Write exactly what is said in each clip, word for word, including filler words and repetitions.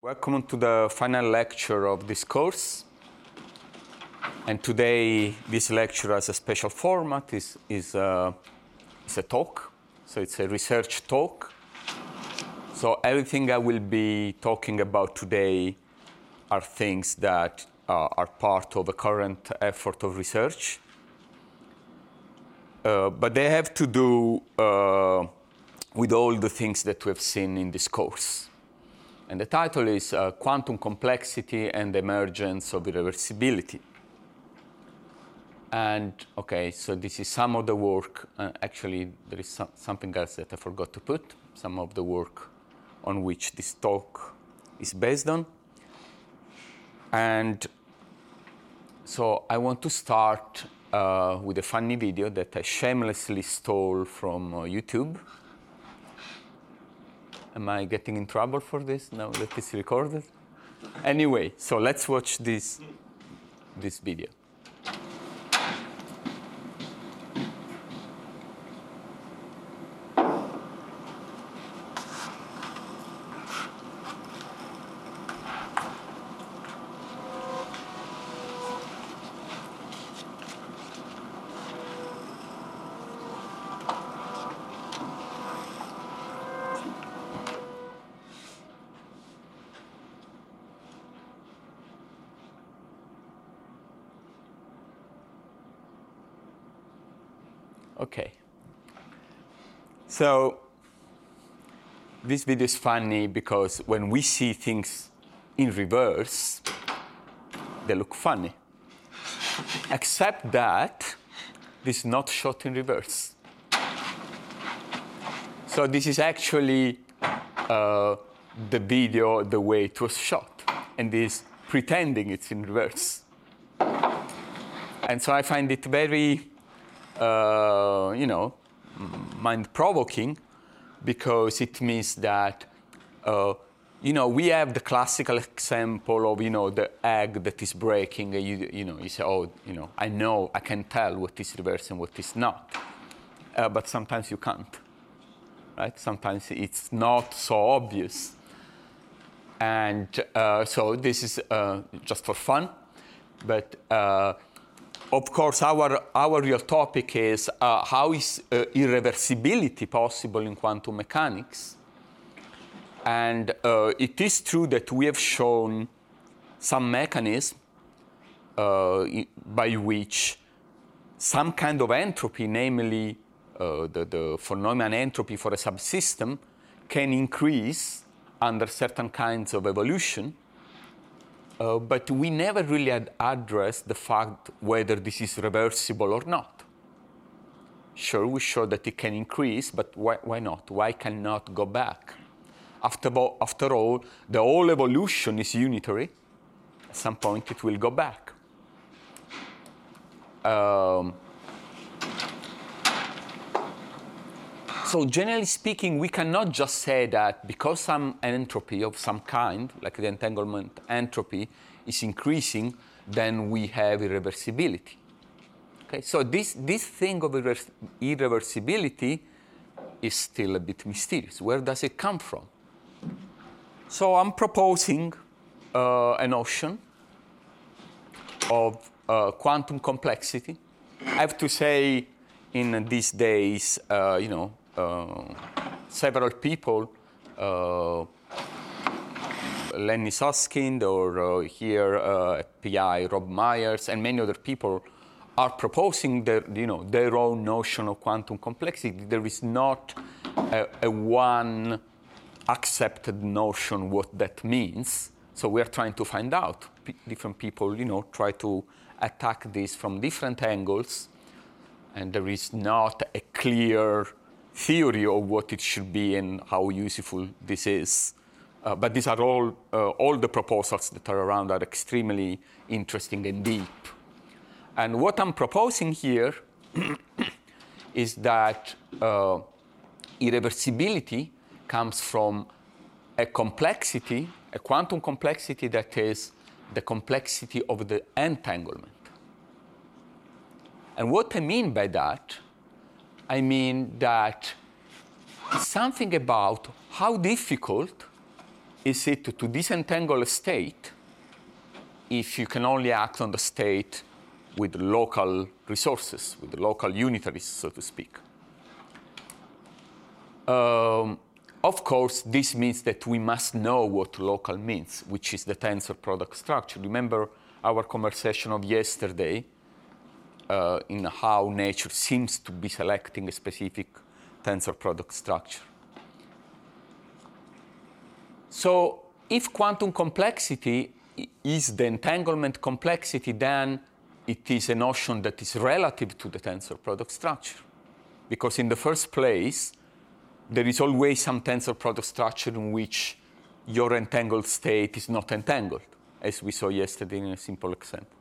Welcome to the final lecture of this course. And today, this lecture has a special format. Is is a, it's a talk, so it's a research talk. So everything I will be talking about today are things that uh, are part of a current effort of research. Uh, but they have to do uh, with all the things that we have seen in this course. And the title is uh, Quantum Complexity and the Emergence of Irreversibility. And, okay, so this is some of the work. Uh, actually, there is some, something else that I forgot to put, some of the work on which this talk is based on. And so I want to start uh, with a funny video that I shamelessly stole from uh, YouTube. Am I getting in trouble for this now that it's recorded? Anyway, so let's watch this, this video. Okay. So this video is funny because when we see things in reverse, they look funny. Except that this is not shot in reverse. So this is actually uh, the video the way it was shot, and is pretending it's in reverse. And so I find it very Uh, you know, mind-provoking, because it means that, uh, you know, we have the classical example of, you know, the egg that is breaking. And you, you know, you say, oh, you know, I know, I can tell what is reverse and what is not. Uh, but sometimes you can't, right? Sometimes it's not so obvious. And uh, so this is uh, just for fun, but uh, of course, our, our real topic is uh, how is uh, irreversibility possible in quantum mechanics? And uh, it is true that we have shown some mechanism uh, by which some kind of entropy, namely uh, the, the von Neumann entropy for a subsystem, can increase under certain kinds of evolution. Uh, but we never really had addressed the fact whether this is reversible or not. Sure, we show that it can increase, but why, why not? Why cannot go back? After, after all, the whole evolution is unitary. At some point, it will go back. Um, So generally speaking, we cannot just say that because some entropy of some kind, like the entanglement entropy, is increasing, then we have irreversibility. Okay, so this, this thing of irre irreversibility is still a bit mysterious. Where does it come from? So I'm proposing uh, a notion of uh, quantum complexity. I have to say, in these days, uh, you know, Uh, several people, uh, Lenny Susskind, or uh, here uh, at P I, Rob Myers, and many other people are proposing their, you know, their own notion of quantum complexity. There is not a, a one accepted notion what that means. So we are trying to find out. P different people, you know, try to attack this from different angles, and there is not a clear theory of what it should be and how useful this is. Uh, but these are all, uh, all the proposals that are around are extremely interesting and deep. And what I'm proposing here is that uh, irreversibility comes from a complexity, a quantum complexity that is the complexity of the entanglement. And what I mean by that, I mean that something about how difficult is it to disentangle a state if you can only act on the state with local resources, with local unitaries, so to speak? Um, of course, this means that we must know what local means, which is the tensor product structure. Remember our conversation of yesterday uh, in how nature seems to be selecting a specific tensor product structure. So if quantum complexity is the entanglement complexity, then it is a notion that is relative to the tensor product structure. Because in the first place, there is always some tensor product structure in which your entangled state is not entangled, as we saw yesterday in a simple example.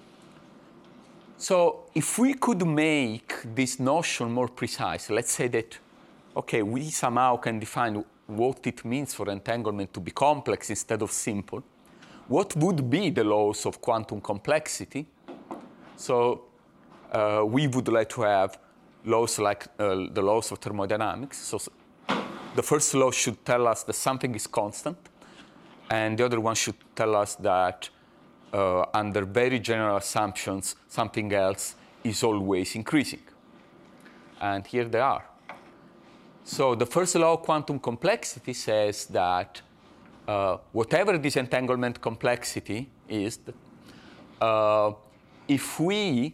So if we could make this notion more precise, let's say that, okay, we somehow can define what it means for entanglement to be complex instead of simple. What would be the laws of quantum complexity? So uh, we would like to have laws like uh, the laws of thermodynamics. So the first law should tell us that something is constant, and the other one should tell us that uh, under very general assumptions, something else is always increasing. And here they are. So the first law of quantum complexity says that uh, whatever this entanglement complexity is, uh, if we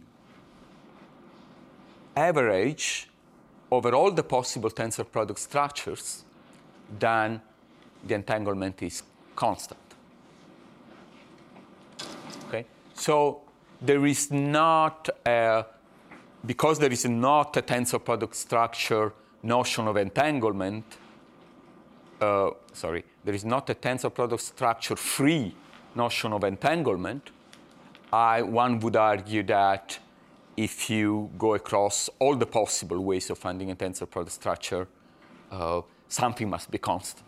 average over all the possible tensor product structures, then the entanglement is constant. Okay? So there is not a, because there is not a tensor product structure notion of entanglement, uh, sorry, there is not a tensor product structure free notion of entanglement, I, one would argue that if you go across all the possible ways of finding a tensor product structure, uh, something must be constant.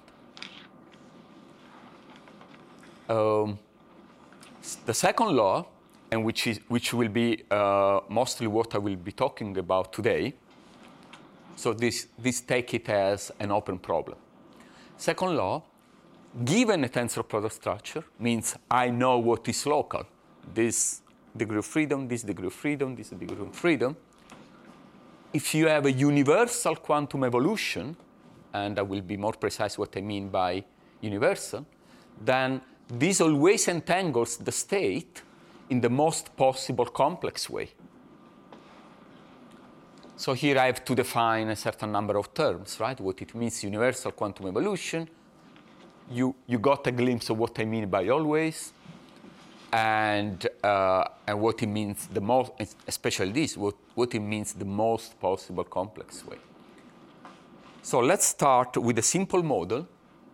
Um, the second law, and which, is, which will be uh, mostly what I will be talking about today, so this, this take it as an open problem. Second law, given a tensor product structure, means I know what is local. This degree of freedom, this degree of freedom, this degree of freedom. If you have a universal quantum evolution, and I will be more precise what I mean by universal, then this always entangles the state in the most possible complex way. So here I have to define a certain number of terms, right? What it means universal quantum evolution. You, you got a glimpse of what I mean by always. And, uh, and what it means the most, especially this, what, what it means the most possible complex way. So let's start with a simple model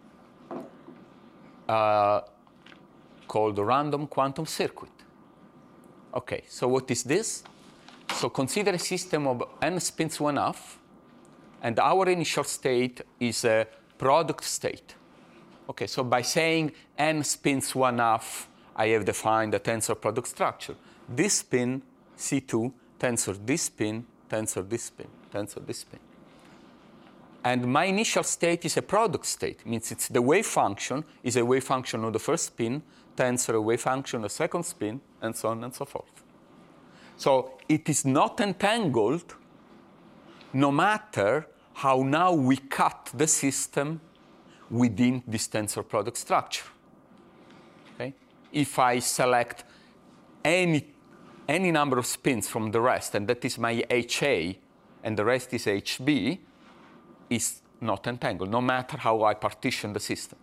uh, called the random quantum circuit. Okay, so what is this? So consider a system of n spins one half, and our initial state is a product state. Okay, so by saying n spins one half, I have defined a tensor product structure. This spin, C two, tensor this spin, tensor this spin, tensor this spin. And my initial state is a product state. It means it's the wave function is a wave function of the first spin, tensor a wave function of the second spin, and so on and so forth. So it is not entangled no matter how now we cut the system within this tensor product structure. Okay? If I select any, any number of spins from the rest, and that is my H A, and the rest is H B, is not entangled, no matter how I partition the system.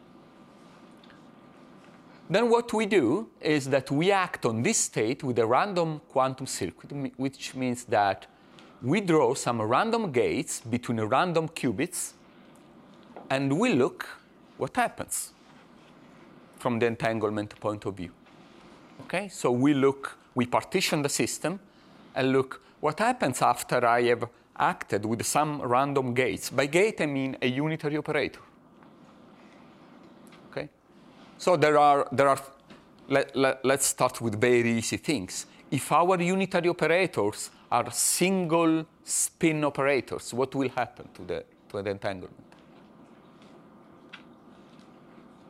Then what we do is that we act on this state with a random quantum circuit, which means that we draw some random gates between random qubits, and we look what happens from the entanglement point of view. Okay, so we look, we partition the system, and look what happens after I have acted with some random gates. By gate, I mean a unitary operator. Okay, so there are there are. Let, let, let's start with very easy things. If our unitary operators are single spin operators, what will happen to the to the entanglement?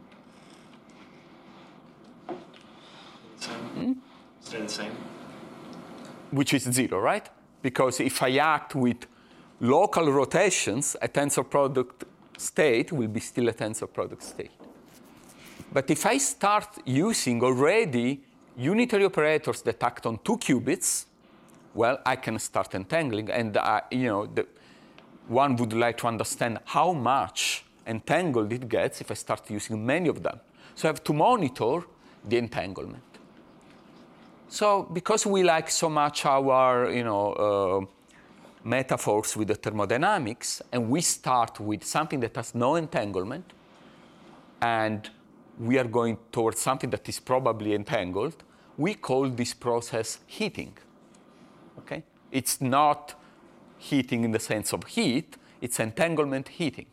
Stay the same. Which is zero, right? Because if I act with local rotations, a tensor product state will be still a tensor product state. But if I start using already unitary operators that act on two qubits, well, I can start entangling. And uh, you know, the, one would like to understand how much entangled it gets if I start using many of them. So I have to monitor the entanglement. So because we like so much our you know, uh, metaphors with the thermodynamics, and we start with something that has no entanglement, and we are going towards something that is probably entangled, we call this process heating. Okay? It's not heating in the sense of heat, it's entanglement heating.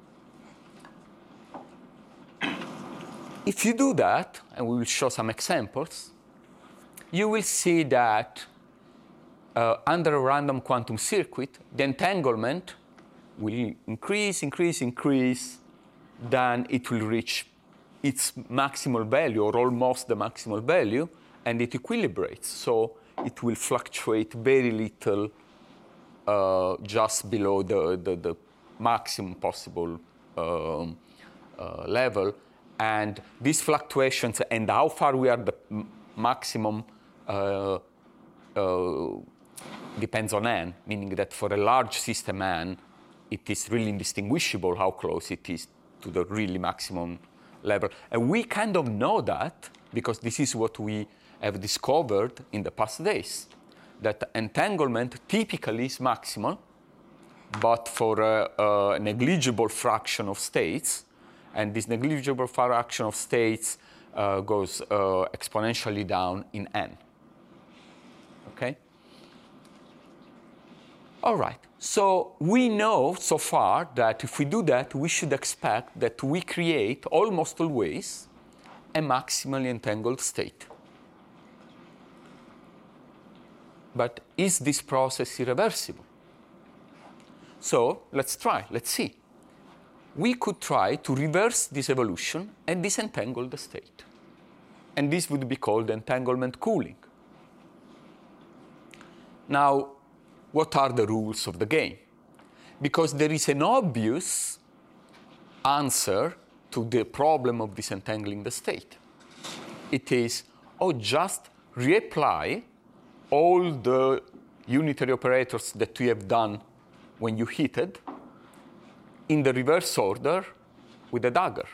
If you do that, and we will show some examples, you will see that uh, under a random quantum circuit, the entanglement will increase, increase, increase, then it will reach its maximal value, or almost the maximal value, and it equilibrates. So it will fluctuate very little uh, just below the, the, the maximum possible um, uh, level. And these fluctuations and how far we are the maximum uh, uh, depends on n, meaning that for a large system n, it is really indistinguishable how close it is to the really maximum level. And we kind of know that because this is what we have discovered in the past days, that entanglement typically is maximal, but for a, a negligible fraction of states. And this negligible fraction of states uh, goes uh, exponentially down in n. Okay? All right. So we know so far that if we do that, we should expect that we create almost always a maximally entangled state. But is this process irreversible? So let's try. Let's see. We could try to reverse this evolution and disentangle the state. And this would be called entanglement cooling. Now, what are the rules of the game? Because there is an obvious answer to the problem of disentangling the state. It is, oh, just reapply all the unitary operators that we have done when you heated in the reverse order with a dagger.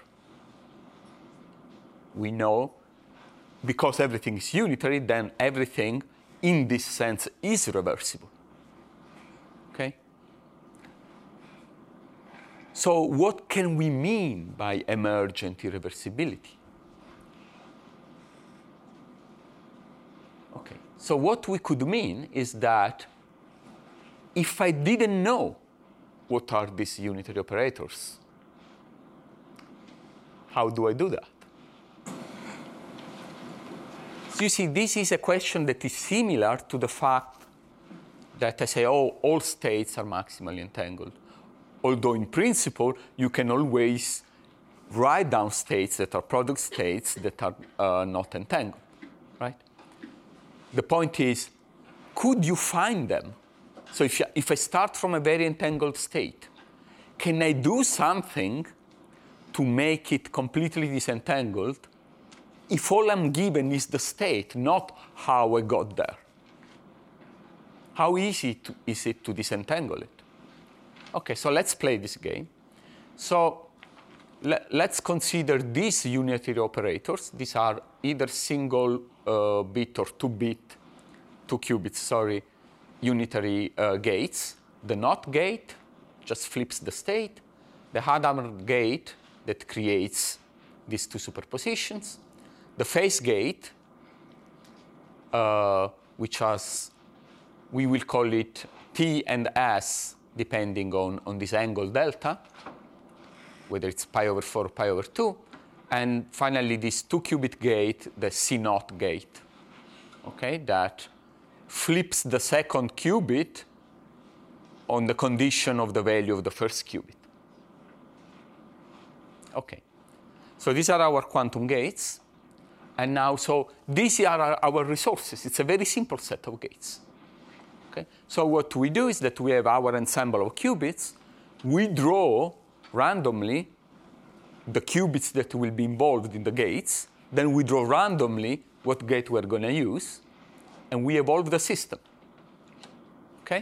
We know because everything is unitary, then everything in this sense is reversible. Okay? So what can we mean by emergent irreversibility? Okay. So what we could mean is that if I didn't know what are these unitary operators, how do I do that? So you see, this is a question that is similar to the fact that I say, oh, all states are maximally entangled. Although in principle, you can always write down states that are product states that are uh, not entangled, right? The point is, could you find them? So if, you, if I start from a very entangled state, can I do something to make it completely disentangled if all I'm given is the state, not how I got there? How easy to, is it to disentangle it? OK, so let's play this game. So le let's consider these unitary operators. These are either single uh, bit or two bit, two qubits, sorry, unitary uh, gates. The NOT gate just flips the state. The Hadamard gate that creates these two superpositions. The phase gate, uh, which has, we will call it T and S, depending on, on this angle delta, whether it's pi over four or pi over two. And finally, this two-qubit gate, the C naught gate, okay, that flips the second qubit on the condition of the value of the first qubit. Okay. So these are our quantum gates. And now, so these are our, our resources. It's a very simple set of gates. Okay? So what we do is that we have our ensemble of qubits. We draw randomly the qubits that will be involved in the gates. Then we draw randomly what gate we're going to use. And we evolve the system. Okay?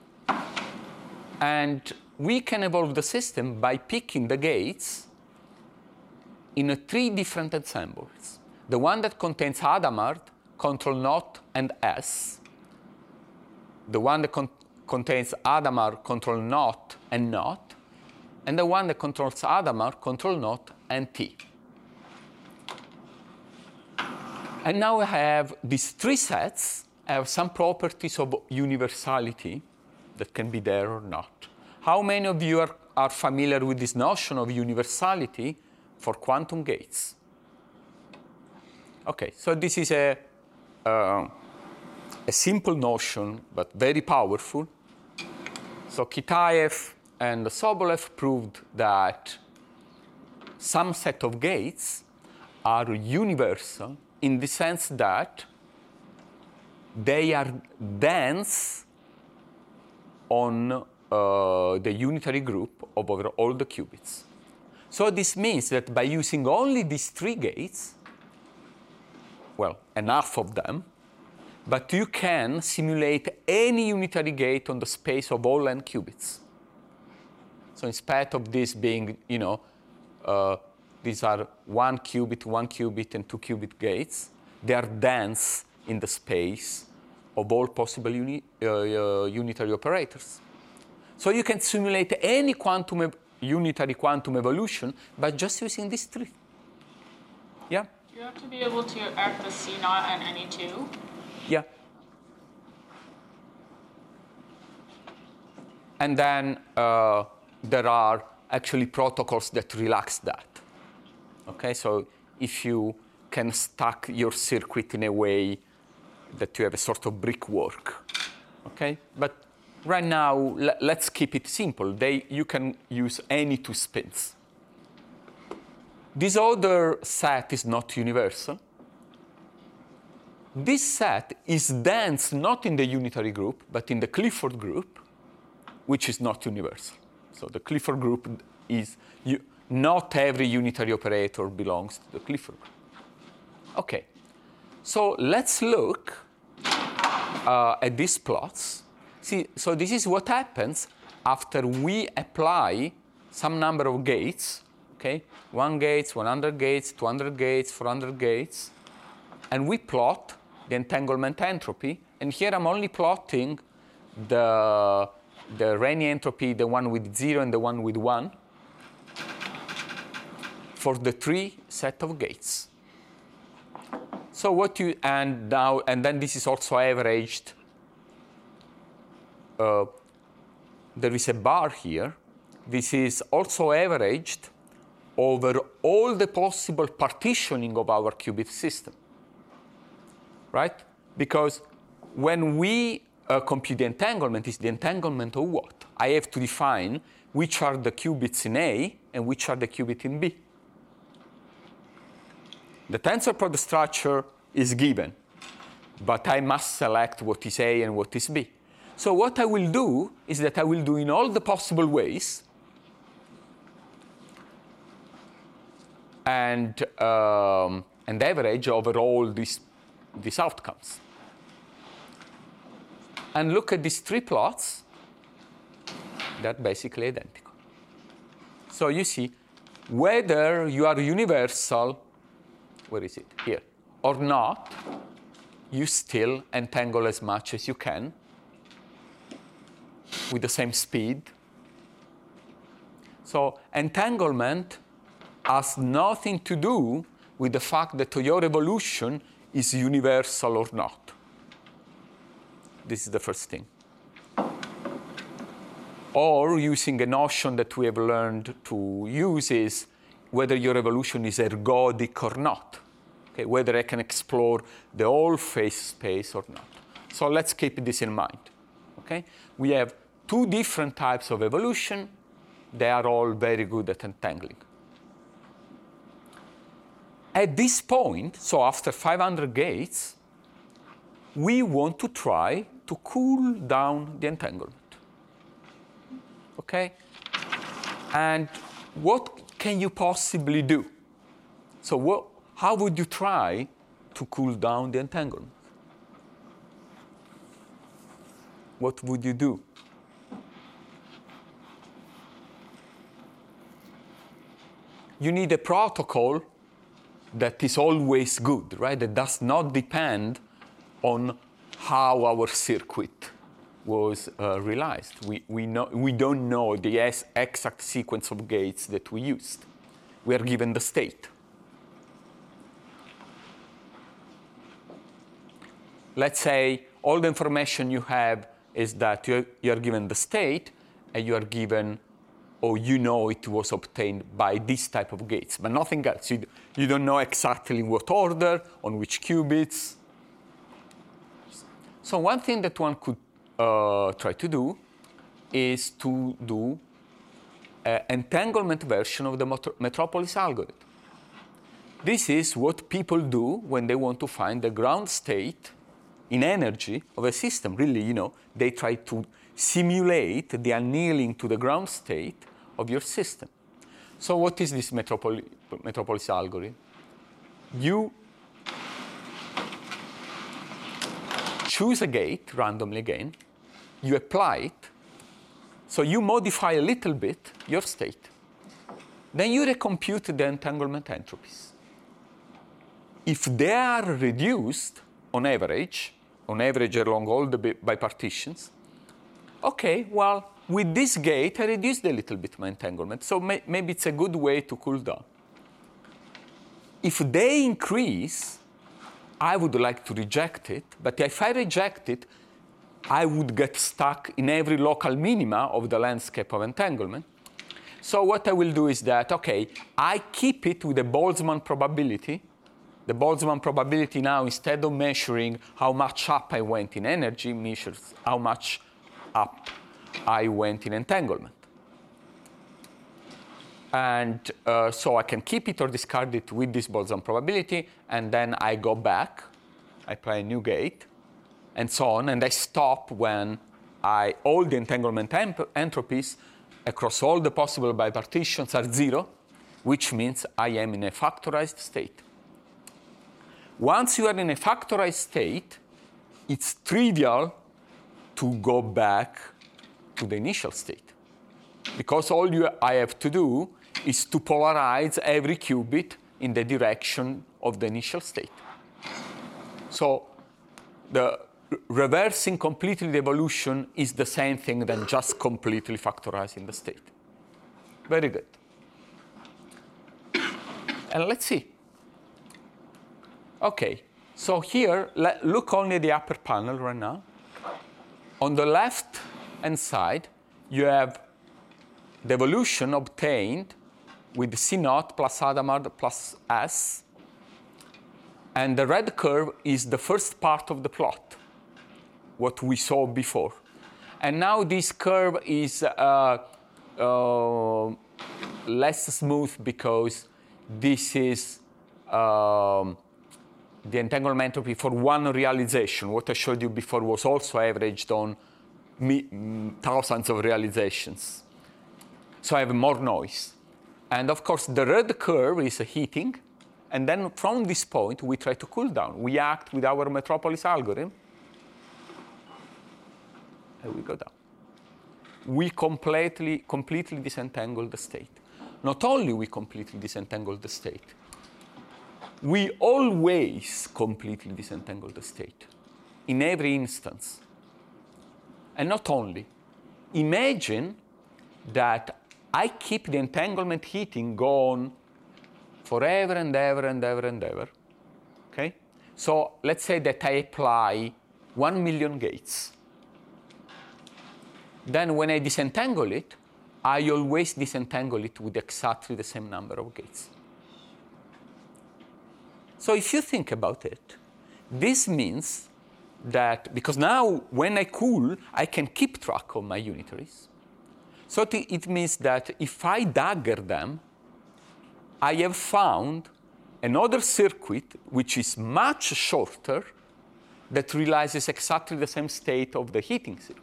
And we can evolve the system by picking the gates in a three different ensembles. The one that contains Hadamard, control naught, and S. The one that con contains Hadamard, control naught, and naught. And the one that controls Hadamard, control naught, and T. And now I have these three sets have some properties of universality that can be there or not. How many of you are, are familiar with this notion of universality for quantum gates? Okay, so this is a, uh, a simple notion, but very powerful. So Kitaev and Sobolev proved that some set of gates are universal in the sense that they are dense on uh, the unitary group of over all the qubits. So this means that by using only these three gates, well, enough of them, but you can simulate any unitary gate on the space of all n qubits. So instead of this being, you know, uh, these are one qubit, one qubit, and two qubit gates, they are dense in the space of all possible uni uh, uh, unitary operators. So you can simulate any quantum unitary quantum evolution by just using these three. Yeah? You have to be able to act the C naught and any two? Yeah. And then uh, there are actually protocols that relax that. Okay, so if you can stack your circuit in a way that you have a sort of brickwork. Okay, but right now let's keep it simple. They, you can use any two spins. This other set is not universal. This set is dense not in the unitary group, but in the Clifford group, which is not universal. So the Clifford group is, you, not every unitary operator belongs to the Clifford group. Okay, so let's look uh, at these plots. See, so this is what happens after we apply some number of gates. Okay, one gates, one hundred gates, two hundred gates, four hundred gates, and we plot the entanglement entropy. And here I'm only plotting the, the Renyi entropy, the one with zero and the one with one, for the three set of gates. So what you, and now, and then this is also averaged. Uh, there is a bar here. This is also averaged over all the possible partitioning of our qubit system, right? Because when we uh, compute the entanglement, it's the entanglement of what? I have to define which are the qubits in A and which are the qubits in B. The tensor product structure is given, but I must select what is A and what is B. So what I will do is that I will do in all the possible ways and, um, and average over all these, these outcomes. And look at these three plots. They're basically identical. So you see, whether you are universal, where is it? Here, or not, you still entangle as much as you can with the same speed. So entanglement has nothing to do with the fact that your evolution is universal or not. This is the first thing. Or using a notion that we have learned to use is whether your evolution is ergodic or not. Okay, whether I can explore the whole phase space or not. So let's keep this in mind. Okay? We have two different types of evolution. They are all very good at entangling. At this point, so after five hundred gates, we want to try to cool down the entanglement. Okay? And what can you possibly do? So what, how would you try to cool down the entanglement? What would you do? You need a protocol that is always good, right? That does not depend on how our circuit was uh, realized. We, we, know, we don't know the exact sequence of gates that we used. We are given the state. Let's say all the information you have is that you you are given the state, and you are given, or you know it was obtained by this type of gates, but nothing else. You, you don't know exactly in what order, on which qubits. So one thing that one could uh, try to do is to do an entanglement version of the Metropolis algorithm. This is what people do when they want to find the ground state in energy of a system. Really, you know, they try to simulate the annealing to the ground state of your system. So what is this Metropoli Metropolis algorithm? You choose a gate randomly again, you apply it, so you modify a little bit your state. Then you recompute the entanglement entropies. If they are reduced on average, on average along all the bipartitions, okay, well, with this gate, I reduced a little bit my entanglement, so may maybe it's a good way to cool down. If they increase, I would like to reject it, but if I reject it, I would get stuck in every local minima of the landscape of entanglement. So what I will do is that, okay, I keep it with a Boltzmann probability. The Boltzmann probability now, instead of measuring how much up I went in energy, measures how much up I went in entanglement. And uh, so I can keep it or discard it with this Boltzmann probability, and then I go back, I apply a new gate, and so on, and I stop when I, all the entanglement entropies across all the possible bipartitions are zero, which means I am in a factorized state. Once you are in a factorized state, it's trivial to go back to the initial state, because all you, I have to do is to polarize every qubit in the direction of the initial state. So the reversing completely the evolution is the same thing than just completely factorizing the state. Very good. And let's see. Okay, so here, let, look only at the upper panel right now. On the left-hand side, you have the evolution obtained with C naught plus Hadamard plus S. And the red curve is the first part of the plot, what we saw before. And now this curve is uh, uh, less smooth because this is um, the entanglement entropy for one realization. What I showed you before was also averaged on me, thousands of realizations. So I have more noise. And of course, the red curve is heating. And then from this point, we try to cool down. We act with our Metropolis algorithm. And we go down. We completely, completely disentangle the state. Not only we completely disentangle the state, we always completely disentangle the state in every instance. And not only. Imagine that I keep the entanglement heating going forever and ever and ever and ever. Okay? So let's say that I apply one million gates. Then when I disentangle it, I always disentangle it with exactly the same number of gates. So if you think about it, this means that, because now when I cool, I can keep track of my unitaries. So it means that if I dagger them, I have found another circuit which is much shorter that realizes exactly the same state of the heating circuit.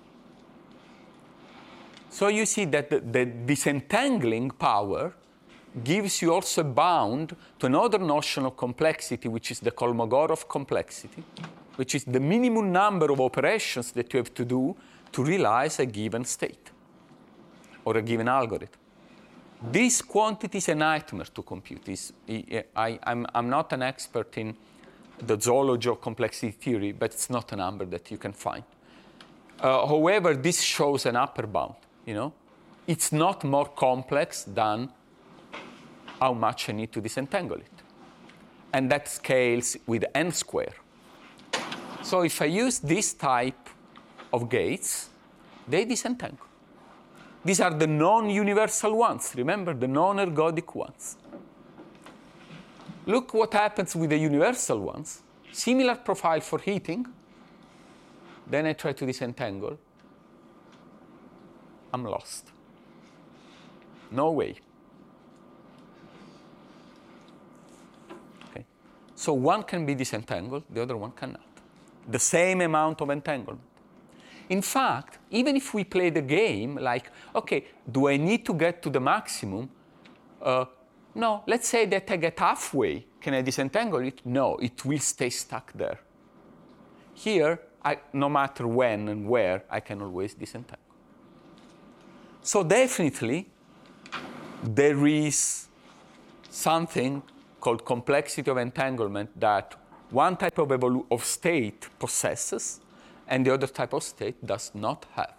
So you see that the, the disentangling power gives you also a bound to another notion of complexity, which is the Kolmogorov complexity, which is the minimum number of operations that you have to do to realize a given state or a given algorithm. This quantity is a nightmare to compute. It's, I, I'm, I'm not an expert in the zoology of complexity theory, but it's not a number that you can find. Uh, however, this shows an upper bound. You know, it's not more complex than how much I need to disentangle it. And that scales with n squared. So if I use this type of gates, they disentangle. These are the non-universal ones. Remember, the non-ergodic ones. Look what happens with the universal ones. Similar profile for heating. Then I try to disentangle. I'm lost. No way. Okay. So one can be disentangled, the other one cannot. The same amount of entanglement. In fact, even if we play the game like, okay, do I need to get to the maximum? Uh, no, let's say that I get halfway. Can I disentangle it? No, it will stay stuck there. Here, I, no matter when and where, I can always disentangle. So definitely, there is something called complexity of entanglement that one type of, evolu- of state possesses and the other type of state does not have.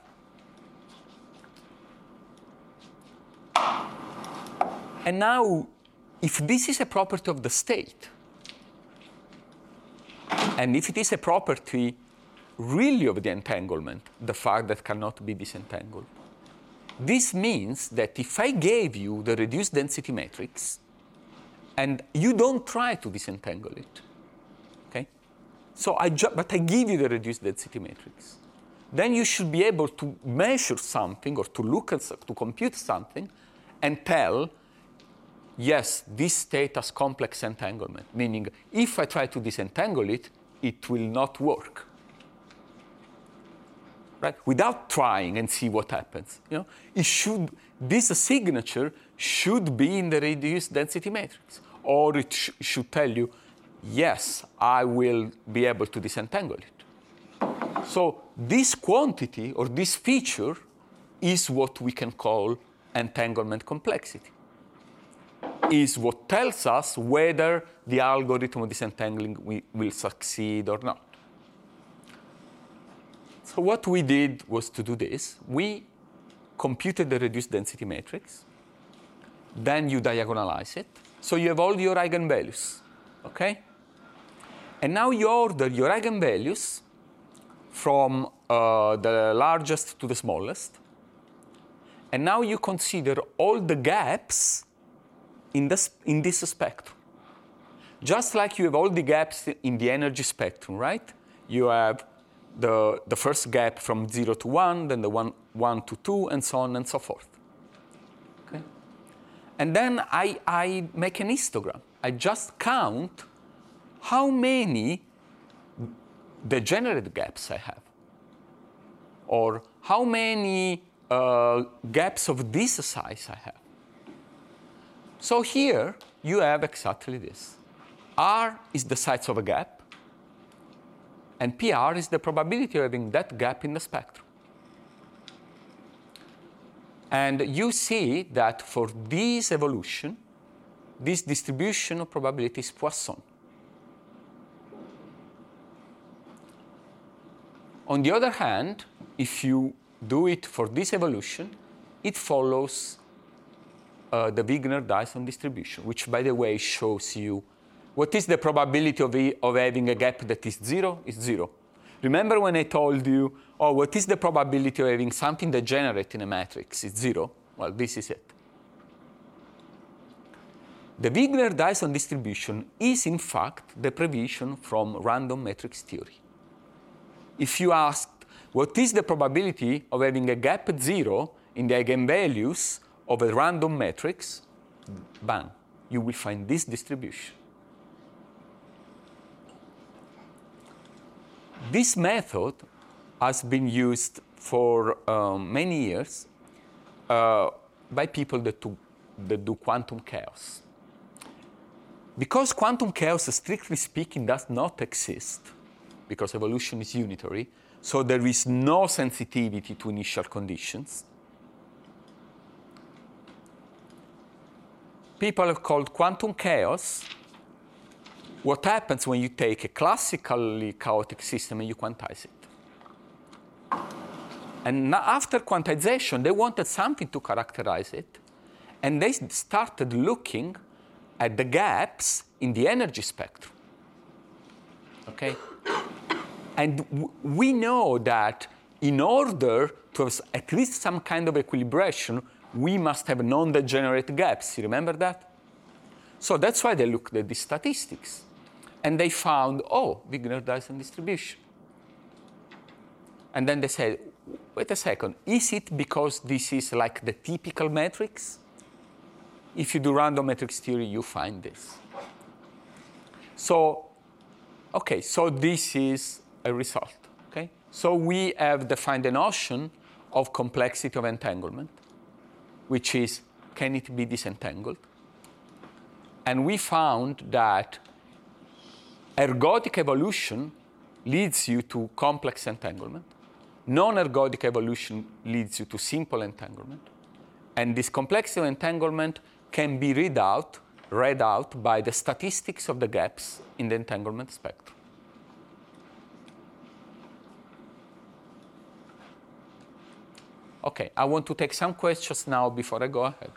And now, if this is a property of the state, and if it is a property really of the entanglement, the fact that cannot be disentangled, this means that if I gave you the reduced density matrix, and you don't try to disentangle it, okay? So I ju- but I give you the reduced density matrix, then you should be able to measure something or to look at, to compute something and tell, yes, this state has complex entanglement, meaning if I try to disentangle it, it will not work. Right? Without trying and see what happens. You know, it should, this signature should be in the reduced density matrix. Or it sh- should tell you, yes, I will be able to disentangle it. So this quantity or this feature is what we can call entanglement complexity. Is what tells us whether the algorithm of disentangling we, will succeed or not. So what we did was to do this. We computed the reduced density matrix. Then you diagonalize it. So you have all your eigenvalues, okay? And now you order your eigenvalues from uh, the largest to the smallest. And now you consider all the gaps in this, in this spectrum. Just like you have all the gaps in the energy spectrum, right? You have the, the first gap from zero to one, then the one, one to two, and so on and so forth. Okay? And then I, I make an histogram. I just count how many degenerate gaps I have, or how many uh, gaps of this size I have. So here you have exactly this. R is the size of a gap, and P R is the probability of having that gap in the spectrum. And you see that for this evolution, this distribution of probability is Poisson. On the other hand, if you do it for this evolution, it follows uh, the Wigner-Dyson distribution, which, by the way, shows you what is the probability of, e of having a gap that is zero? Is zero. Remember when I told you, oh, what is the probability of having something degenerate in a matrix? It's zero. Well, this is it. The Wigner-Dyson distribution is, in fact, the prevision from random matrix theory. If you asked, what is the probability of having a gap at zero in the eigenvalues of a random matrix? Bang. you will find this distribution. This method has been used for um, many years uh, by people that do, that do quantum chaos. Because quantum chaos, strictly speaking, does not exist, because evolution is unitary, so there is no sensitivity to initial conditions. People have called quantum chaos what happens when you take a classically chaotic system and you quantize it. And now after quantization, they wanted something to characterize it, and they started looking at the gaps in the energy spectrum. Okay? And w we know that in order to have at least some kind of equilibration, we must have non-degenerate gaps. You remember that? So that's why they looked at the statistics. And they found, oh, Wigner-Dyson distribution. And then they said, wait a second, is it because this is like the typical matrix? If you do random matrix theory, you find this. So, okay, so this is a result. Okay? So we have defined the notion of complexity of entanglement, which is, can it be disentangled? And we found that ergodic evolution leads you to complex entanglement. Non-ergodic evolution leads you to simple entanglement. And this complexity of entanglement can be read out, read out by the statistics of the gaps in the entanglement spectrum. Okay, I want to take some questions now before I go ahead.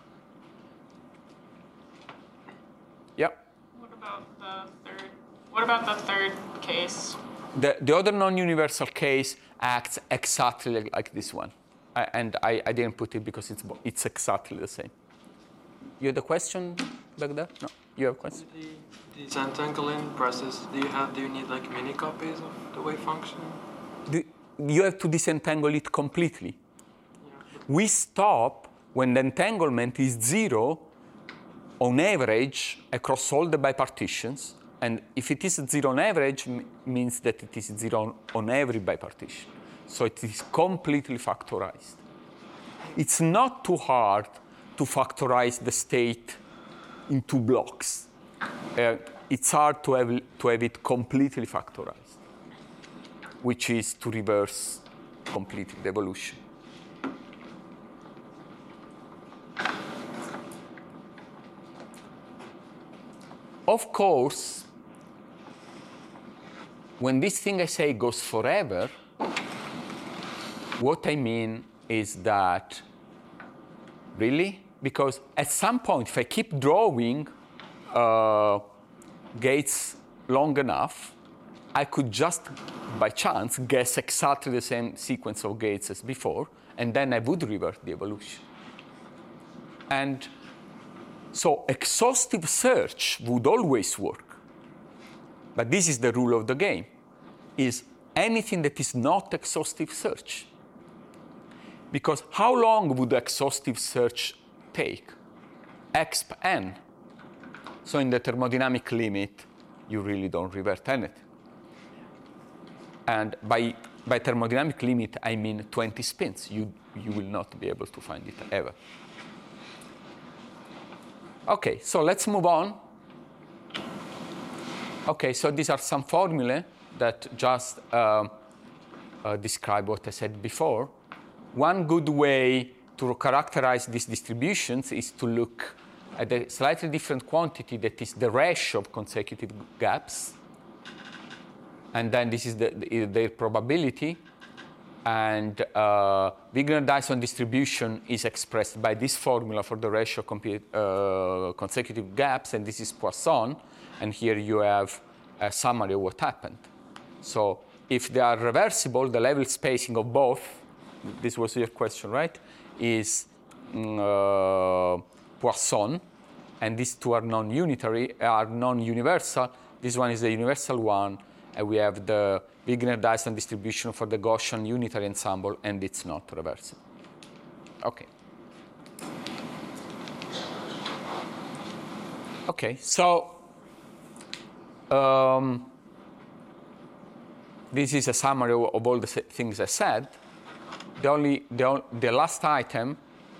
Yeah? What about the third, what about the third case? The, the other non-universal case acts exactly like this one. I, and I, I didn't put it because it's, it's exactly the same. You had a question back there? No, you have a question? The disentangling process, do you have, do you need like many copies of the wave function? The, you have to disentangle it completely. Yeah. We stop when the entanglement is zero on average across all the bipartitions. And if it is zero on average, m means that it is zero on every bipartition. So it is completely factorized. It's not too hard to factorize the state in two blocks. Uh, it's hard to have, to have it completely factorized, which is to reverse completely the evolution. Of course, when this thing I say goes forever, what I mean is that, really? Because at some point, if I keep drawing uh, gates long enough, I could just, by chance, guess exactly the same sequence of gates as before, and then I would revert the evolution. And so exhaustive search would always work. But this is the rule of the game, is anything that is not exhaustive search. Because how long would exhaustive search take? Exp n. So in the thermodynamic limit, you really don't revert anything. And by, by thermodynamic limit, I mean twenty spins. You, you will not be able to find it ever. OK, so let's move on. OK, so these are some formulae that just uh, uh, describe what I said before. One good way to characterize these distributions is to look at a slightly different quantity that is the ratio of consecutive gaps. And then this is the, the, their probability. And uh, Wigner-Dyson distribution is expressed by this formula for the ratio of uh, consecutive gaps. And this is Poisson. And here you have a summary of what happened. So if they are reversible, the level spacing of both, this was your question, right, is uh, Poisson. And these two are non-unitary, are non-universal. This one is the universal one. And we have the Wigner-Dyson distribution for the Gaussian unitary ensemble, and it's not reversible. OK. Okay, so um, this is a summary of all the things I said. The, only, the, only, the last item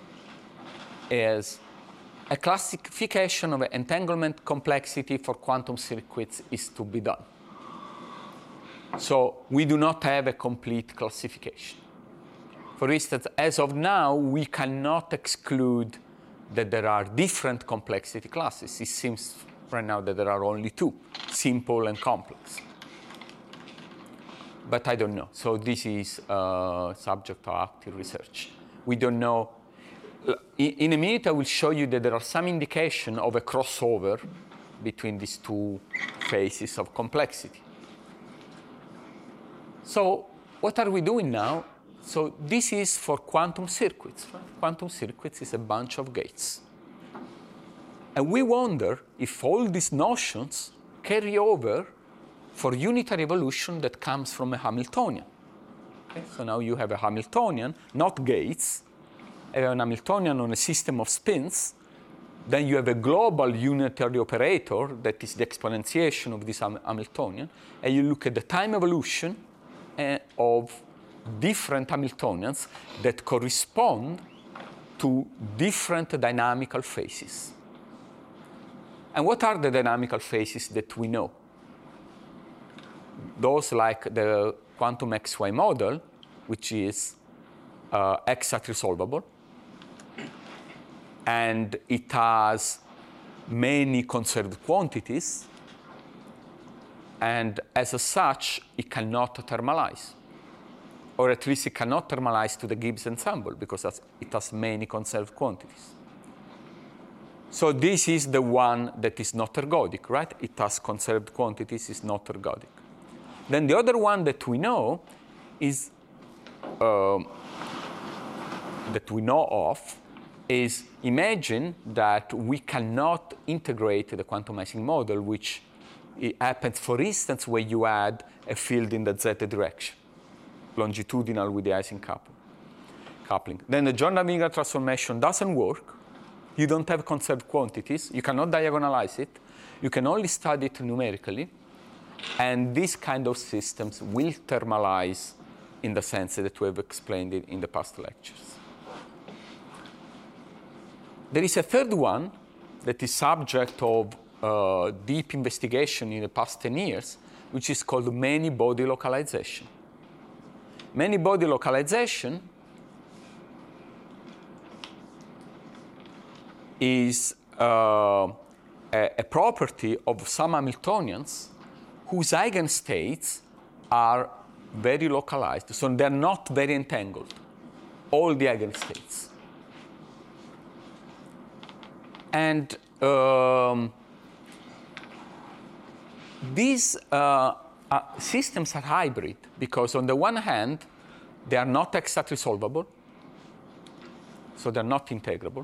is a classification of entanglement complexity for quantum circuits is to be done. So we do not have a complete classification. For instance, as of now, we cannot exclude that there are different complexity classes. It seems right now that there are only two, simple and complex. But I don't know. So this is uh, subject to active research. We don't know. In a minute, I will show you that there are some indication of a crossover between these two phases of complexity. So what are we doing now? So this is for quantum circuits. Right? Quantum circuits is a bunch of gates. And we wonder if all these notions carry over for unitary evolution that comes from a Hamiltonian. Okay? So now you have a Hamiltonian, not gates, an Hamiltonian on a system of spins. Then you have a global unitary operator that is the exponentiation of this Hamiltonian. And you look at the time evolution uh, of different Hamiltonians that correspond to different dynamical phases. And what are the dynamical phases that we know? Those like the quantum X Y model, which is uh, exactly solvable. And it has many conserved quantities. And as such, it cannot thermalize. Or at least it cannot thermalize to the Gibbs ensemble because it has many conserved quantities. So this is the one that is not ergodic, right? It has conserved quantities, it's not ergodic. Then the other one that we know is, uh, that we know of, is imagine that we cannot integrate the quantumizing model, which it happens, for instance, when you add a field in the z direction, longitudinal with the Ising coupling. Then the Jordan-Wingard transformation doesn't work. You don't have conserved quantities. You cannot diagonalize it. You can only study it numerically. And these kind of systems will thermalize in the sense that we have explained it in the past lectures. There is a third one that is subject of uh, deep investigation in the past ten years, which is called many-body localization. Many-body localization is uh, a, a property of some Hamiltonians whose eigenstates are very localized. So they're not very entangled, all the eigenstates. And um, these uh, uh, systems are hybrid because on the one hand, they are not exactly solvable, so they're not integrable.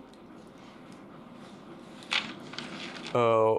Uh,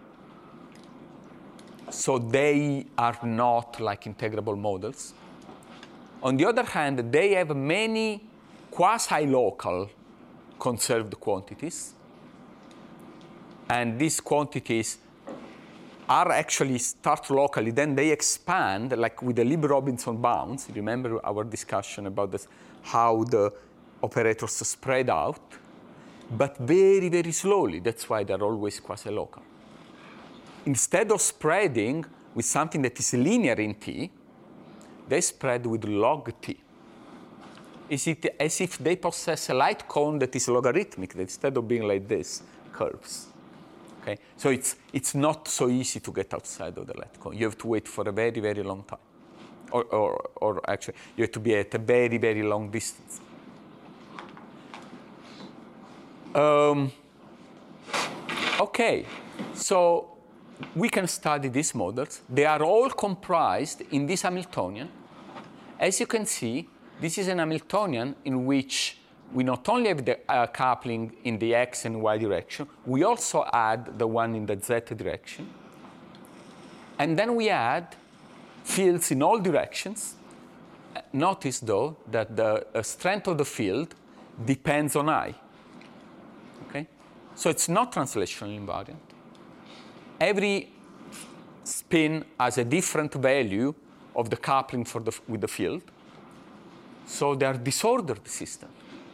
so they are not like integrable models. On the other hand, they have many quasi-local conserved quantities. And these quantities are actually start locally, then they expand, like with the Lieb-Robinson bounds. Remember our discussion about this, how the operators spread out, but very, very slowly. That's why they're always quasi-local. Instead of spreading with something that is linear in T, they spread with log T. Is it as if they possess a light cone that is logarithmic, that instead of being like this, curves. Okay? So it's, it's not so easy to get outside of the light cone. You have to wait for a very, very long time. Or, or, or actually, you have to be at a very, very long distance. Um, okay, so we can study these models. They are all comprised in this Hamiltonian. As you can see, this is an Hamiltonian in which we not only have the uh, coupling in the x and y direction, we also add the one in the z direction. And then we add fields in all directions. Notice, though, that the uh, strength of the field depends on I. Okay? So it's not translational invariant. every spin has a different value of the coupling for the, with the field. So they are disordered systems.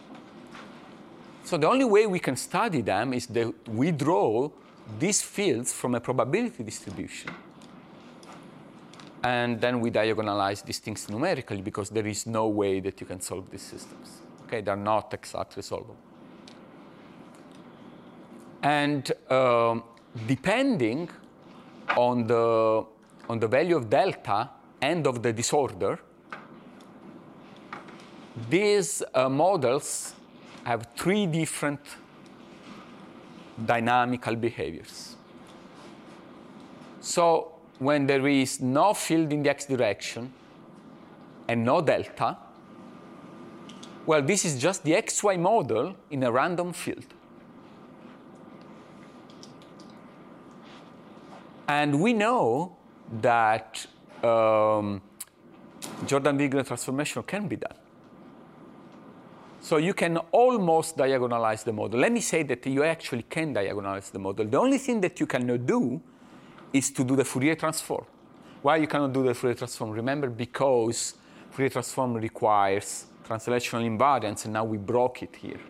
So the only way we can study them is that we draw these fields from a probability distribution. And then we diagonalize these things numerically, because there is no way that you can solve these systems. Okay, they're not exactly solvable. And um, depending on the, on the value of delta and of the disorder, these uh, models have three different dynamical behaviors. So when there is no field in the x direction and no delta, well, this is just the xy model in a random field. And we know that um, Jordan-Wigner transformation can be done. So you can almost diagonalize the model. Let me say that you actually can diagonalize the model. The only thing that you cannot do is to do the Fourier transform. Why you cannot do the Fourier transform? Remember, because Fourier transform requires translational invariance, and now we broke it here.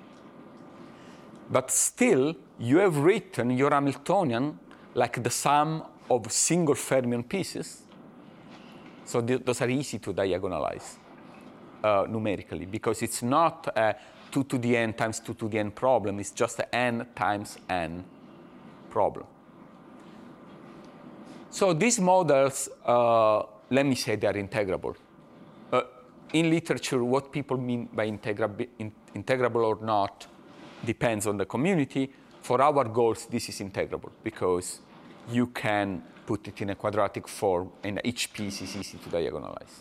But still, you have written your Hamiltonian like the sum of single fermion pieces. So th those are easy to diagonalize uh, numerically, because it's not a two to the n times two to the n problem. It's just an n times n problem. So these models, uh, let me say they are integrable. Uh, in literature, what people mean by integra in integrable or not depends on the community. For our goals, this is integrable, because you can put it in a quadratic form, and each piece is easy to diagonalize.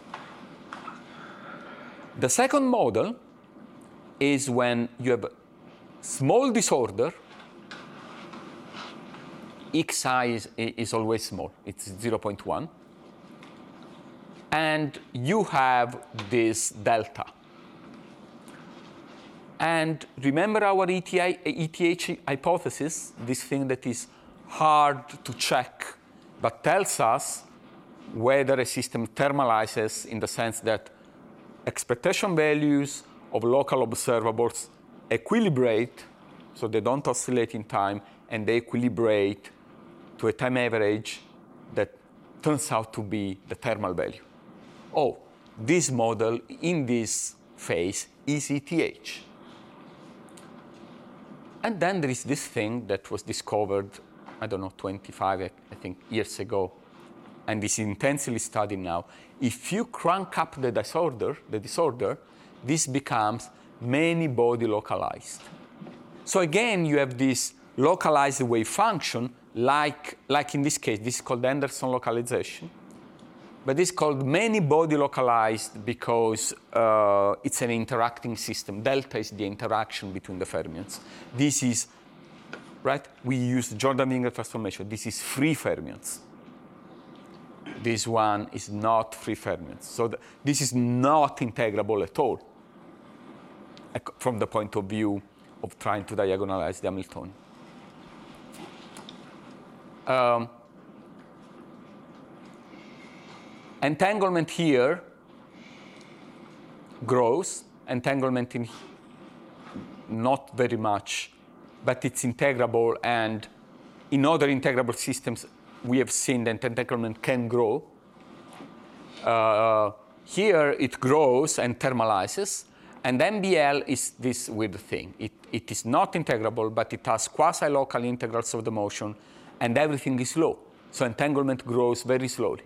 The second model is when you have small disorder. Xi is, is always small. It's zero point one. And you have this delta. And remember our E T I, E T H hypothesis, this thing that is hard to check, but tells us whether a system thermalizes, in the sense that expectation values of local observables equilibrate, so they don't oscillate in time, and they equilibrate to a time average that turns out to be the thermal value. Oh, this model in this phase is E T H. And then there is this thing that was discovered, I don't know, twenty-five, I think, years ago, and is intensely studied now. If you crank up the disorder, the disorder, this becomes many body localized. So again, you have this localized wave function, like, like in this case, this is called Anderson localization. But it's called many body localized because uh, it's an interacting system. Delta is the interaction between the fermions. This is, right? We use Jordan-Wigner transformation. This is free fermions. This one is not free fermions. So the, this is not integrable at all from the point of view of trying to diagonalize the Hamiltonian. Um, entanglement here grows. Entanglement in not very much, but it's integrable, and in other integrable systems, we have seen that entanglement can grow. Uh, here, it grows and thermalizes, and M B L is this weird thing. It, it is not integrable, but it has quasi-local integrals of the motion, and everything is low. So entanglement grows very slowly.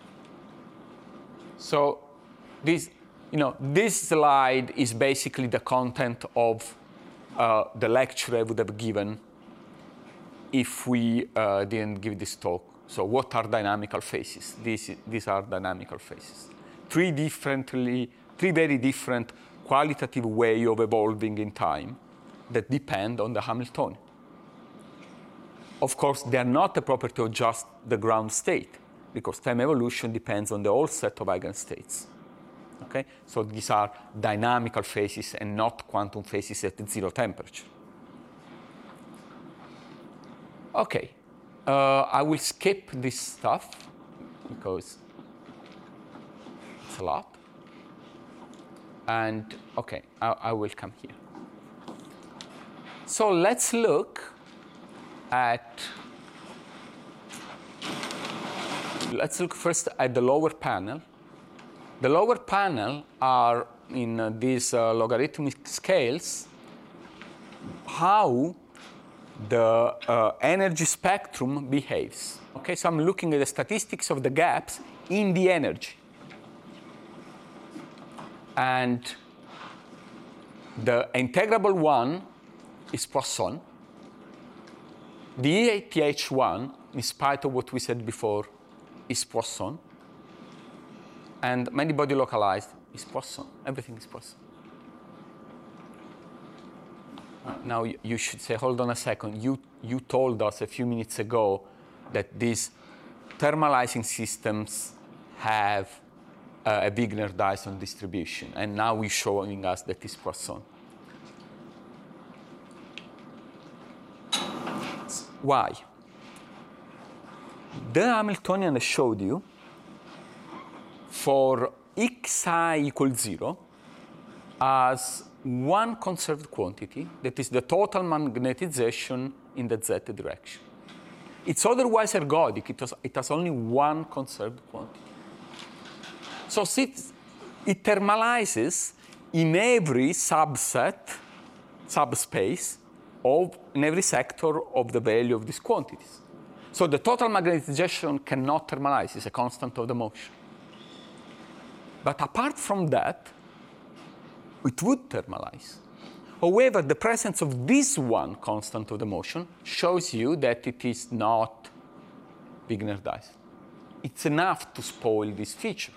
So this, you know, this slide is basically the content of uh, the lecture I would have given if we uh, didn't give this talk. So what are dynamical phases? These, these are dynamical phases. Three differently, three very different qualitative ways of evolving in time that depend on the Hamiltonian. Of course, they are not a property of just the ground state, because time evolution depends on the whole set of eigenstates. Okay? So these are dynamical phases and not quantum phases at zero temperature. Okay. uh, I will skip this stuff because it's a lot. And OK, I, I will come here. So let's look at, let's look first at the lower panel. The lower panel are in uh, these uh, logarithmic scales how the uh, energy spectrum behaves. Okay, so I'm looking at the statistics of the gaps in the energy. And the integrable one is Poisson. The E A T H one, in spite of what we said before, is Poisson. And many-body localized is Poisson. Everything is Poisson. Now you, you should say, hold on a second. You, you told us a few minutes ago that these thermalizing systems have uh, a Wigner-Dyson distribution. And now you're showing us that it's Poisson. Why? The Hamiltonian I showed you, for xi equals zero, as one conserved quantity, that is the total magnetization in the z direction. It's otherwise ergodic. It has, it has only one conserved quantity. So it, it thermalizes in every subset, subspace, of, in every sector of the value of these quantities. So the total magnetization cannot thermalize. It's a constant of the motion. But apart from that, it would thermalize. However, the presence of this one constant of the motion shows you that it is not Wigner-Dyson. It's enough to spoil this feature.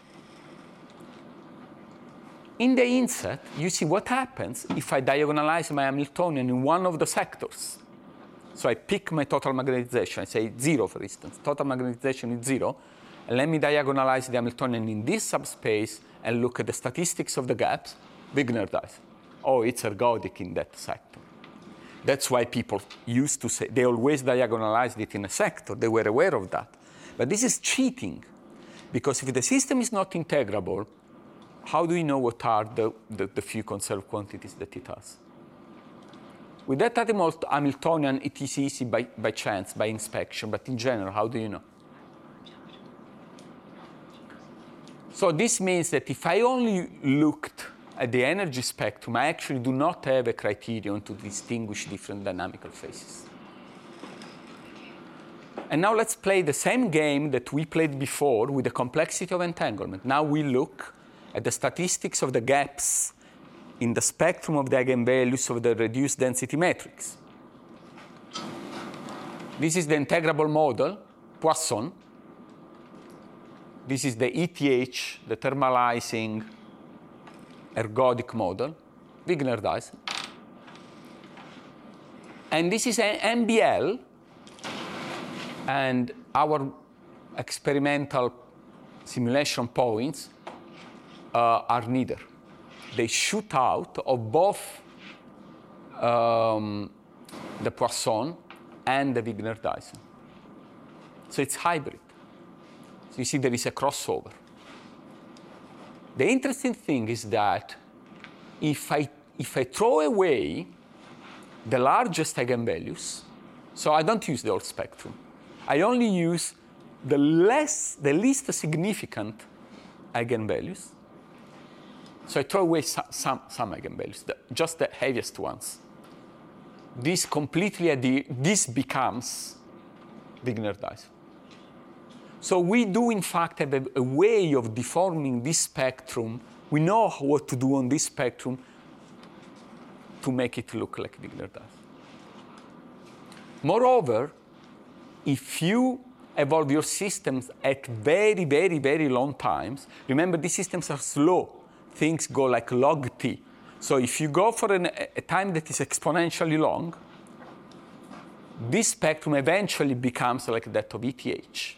In the inset, you see what happens if I diagonalize my Hamiltonian in one of the sectors. So I pick my total magnetization. I say zero, for instance. Total magnetization is zero. And let me diagonalize the Hamiltonian in this subspace and look at the statistics of the gaps. Wigner-Dyson. Oh, it's ergodic in that sector. That's why people used to say, they always diagonalized it in a sector. They were aware of that. But this is cheating. Because if the system is not integrable, how do we know what are the, the, the few conserved quantities that it has? With that Hamiltonian, it is easy by, by chance, by inspection. But in general, how do you know? So this means that if I only looked at the energy spectrum, I actually do not have a criterion to distinguish different dynamical phases. And now let's play the same game that we played before with the complexity of entanglement. Now we look at the statistics of the gaps in the spectrum of the eigenvalues of the reduced density matrix. This is the integrable model, Poisson. This is the E T H, the thermalizing ergodic model, Wigner-Dyson. And this is an M B L, and our experimental simulation points uh, are neither. They shoot out of both um, the Poisson and the Wigner-Dyson. So it's hybrid. So you see there is a crossover. The interesting thing is that if I, if I throw away the largest eigenvalues, so I don't use the whole spectrum, I only use the, less, the least significant eigenvalues. So I throw away some, some, some eigenvalues, the, just the heaviest ones. This completely, adhere, this becomes Wigner-Dyson. So we do, in fact, have a, a way of deforming this spectrum. We know what to do on this spectrum to make it look like Wigner-Dyson. Moreover, if you evolve your systems at very, very, very long times, remember these systems are slow. Things go like log t. So if you go for an, a time that is exponentially long, this spectrum eventually becomes like that of E T H.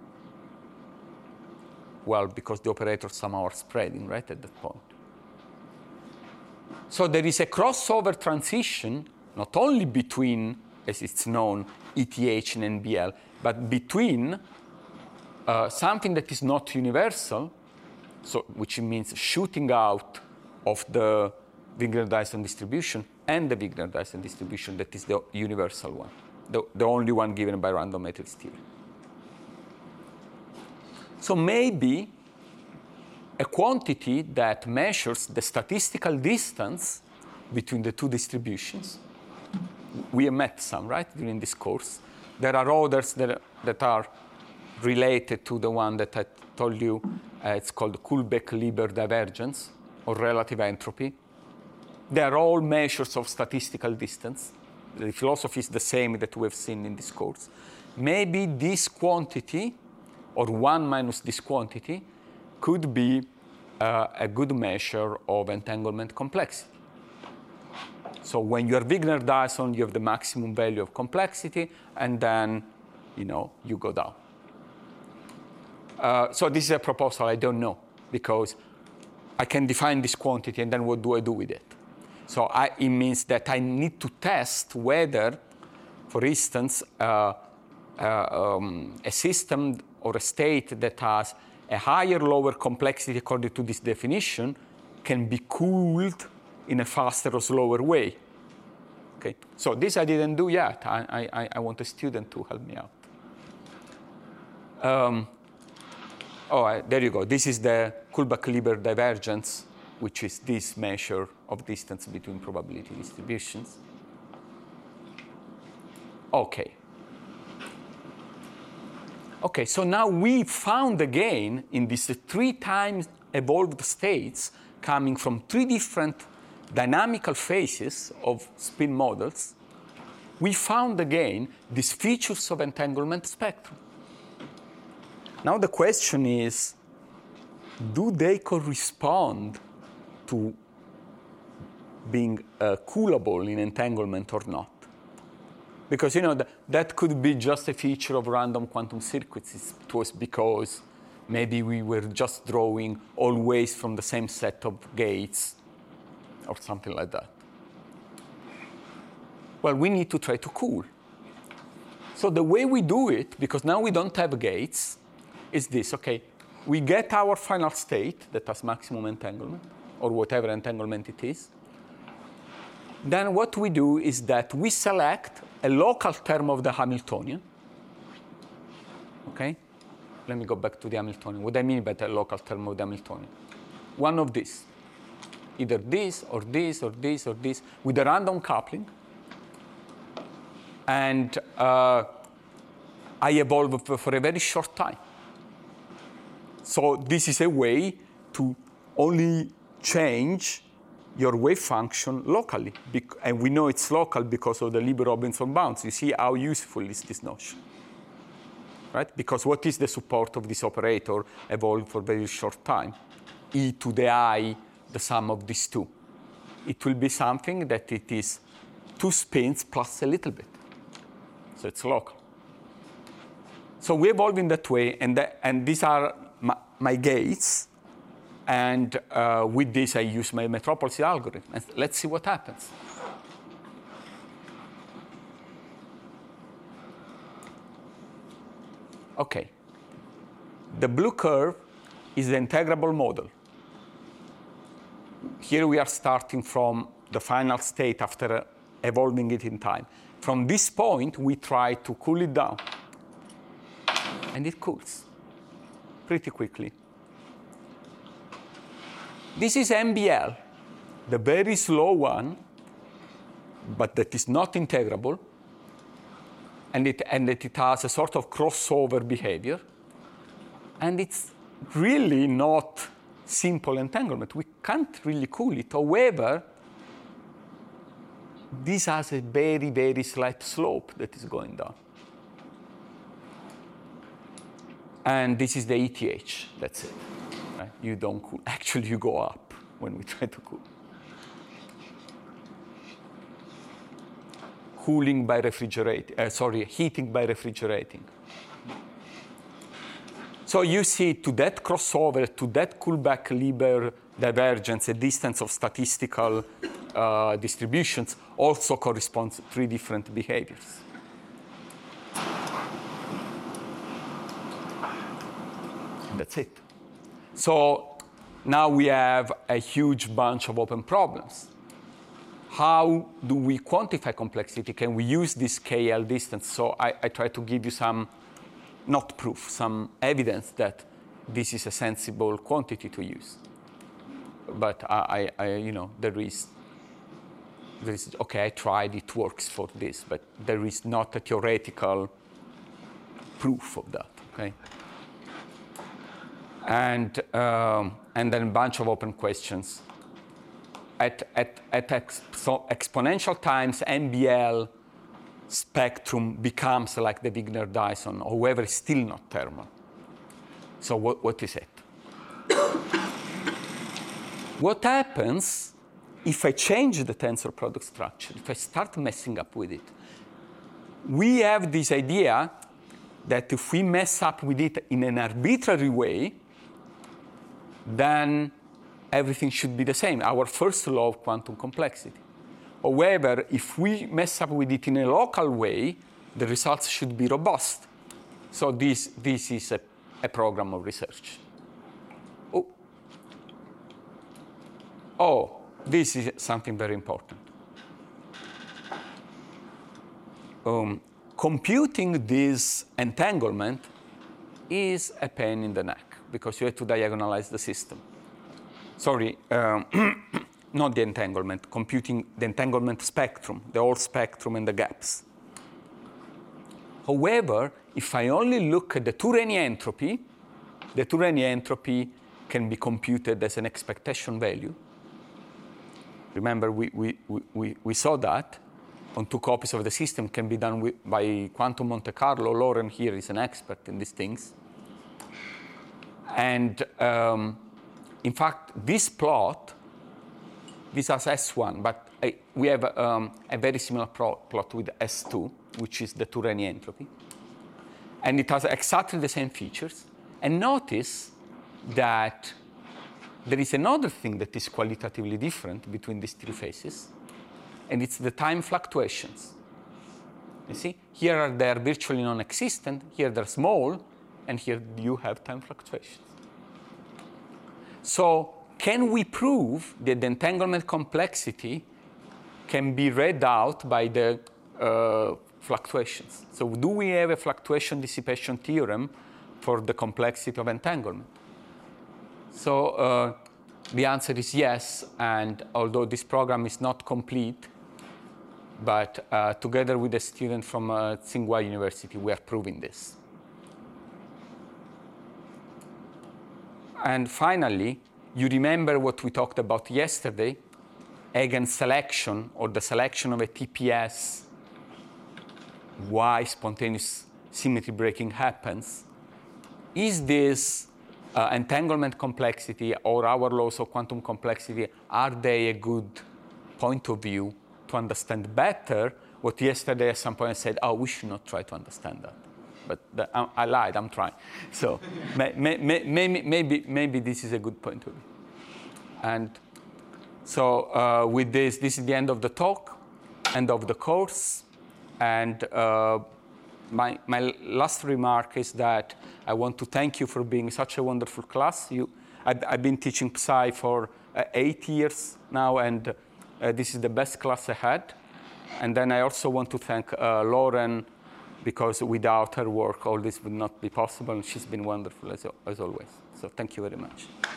Well, because the operators somehow are spreading, right, at that point. So there is a crossover transition, not only between, as it's known, E T H and N B L, but between uh, something that is not universal, so which means shooting out of the Wigner-Dyson distribution, and the Wigner-Dyson distribution that is the universal one, the, the only one given by random matrix theory. So maybe a quantity that measures the statistical distance between the two distributions. We have met some, right, during this course. There are others that, that are related to the one that I told you. Uh, it's called Kullback-Leibler divergence, or relative entropy. They are all measures of statistical distance. The philosophy is the same that we have seen in this course. Maybe this quantity, or one minus this quantity, could be uh, a good measure of entanglement complexity. So when you are Wigner-Dyson, you have the maximum value of complexity, and then, you know, you go down. Uh, so this is a proposal I don't know, because I can define this quantity, and then what do I do with it? So I, it means that I need to test whether, for instance, uh, uh, um, a system or a state that has a higher or lower complexity according to this definition can be cooled in a faster or slower way. Okay, so this I didn't do yet. I, I, I want a student to help me out. Um, oh, I, there you go. This is the Kullback-Leibler divergence, which is this measure of distance between probability distributions. Okay. Okay, so now we found again in these three times evolved states coming from three different dynamical phases of spin models, we found again these features of entanglement spectrum. Now the question is, do they correspond to being uh, coolable in entanglement or not? Because, you know, th that could be just a feature of random quantum circuits. It was because maybe we were just drawing always from the same set of gates or something like that. Well, we need to try to cool. So the way we do it, because now we don't have gates, is this. Okay, we get our final state that has maximum entanglement, or whatever entanglement it is. Then what we do is that we select a local term of the Hamiltonian. Okay? Let me go back to the Hamiltonian. What I mean by the local term of the Hamiltonian? One of these. Either this, or this, or this, or this, with a random coupling. And uh, I evolve for a very short time. So this is a way to only change your wave function locally. And we know it's local because of the Lieb-Robinson bounds. You see how useful is this notion, right? Because what is the support of this operator evolved for a very short time? E to the I, the sum of these two. It will be something that it is two spins plus a little bit. So it's local. So we evolve in that way, and, the, and these are my, my gates. And uh, with this, I use my metropolis algorithm. And let's see what happens. OK. The blue curve is the integrable model. Here we are starting from the final state after evolving it in time. From this point, we try to cool it down. And it cools pretty quickly. This is M B L, the very slow one, but that is not integrable, and it, and that it has a sort of crossover behavior. And it's really not simple entanglement. We can't really cool it. However, this has a very, very slight slope that is going down. And this is the E T H. That's it. Right? You don't cool. Actually, you go up when we try to cool. Cooling by refrigerating, uh, sorry, heating by refrigerating. So you see, to that crossover, to that Kullback-Leibler divergence, a distance of statistical uh, distributions also corresponds to three different behaviors. That's it. So now we have a huge bunch of open problems. How do we quantify complexity? Can we use this K L distance? So I, I try to give you some, not proof, some evidence that this is a sensible quantity to use. But I, I, I you know, there is, there is, okay, I tried, it works for this, but there is not a theoretical proof of that, okay? And, um, and then a bunch of open questions. At, at, at ex so exponential times, M B L spectrum becomes like the Wigner-Dyson, however, it's still not thermal. So what, what is it? What happens if I change the tensor product structure, if I start messing up with it? We have this idea that if we mess up with it in an arbitrary way, then everything should be the same, our first law of quantum complexity. However, if we mess up with it in a local way, the results should be robust. So this, this is a, a program of research. Oh. oh, this is something very important. Um, computing this entanglement is a pain in the neck, because you have to diagonalize the system. Sorry, um, not the entanglement, computing the entanglement spectrum, the whole spectrum and the gaps. However, if I only look at the Tourigny entropy, the Tourigny entropy can be computed as an expectation value. Remember, we, we, we, we saw that on two copies of the system can be done with, by Quantum Monte Carlo. Lauren here is an expert in these things. And um, in fact, this plot, this has S one, but uh, we have um, a very similar plot with S two, which is the Tourigny entropy. And it has exactly the same features. And notice that there is another thing that is qualitatively different between these three phases, and it's the time fluctuations. You see, here are they are virtually non-existent, here they're small, and here you have time fluctuations. So can we prove that the entanglement complexity can be read out by the uh, fluctuations? So do we have a fluctuation dissipation theorem for the complexity of entanglement? So uh, the answer is yes, and although this program is not complete, but uh, together with a student from uh, Tsinghua University, we are proving this. And finally, you remember what we talked about yesterday, eigen selection, or the selection of a T P S, why spontaneous symmetry breaking happens. Is this uh, entanglement complexity or our laws of quantum complexity, are they a good point of view to understand better what yesterday at some point I said, oh, we should not try to understand that. But the, I, I lied, I'm trying. So may, may, may, maybe, maybe, maybe this is a good point of view. And so uh, with this, this is the end of the talk, end of the course. And uh, my, my last remark is that I want to thank you for being such a wonderful class. You, I've, I've been teaching Psi for uh, eight years now, and uh, this is the best class I had. And then I also want to thank uh, Lauren, because without her work, all this would not be possible, and she's been wonderful as, as always. So thank you very much.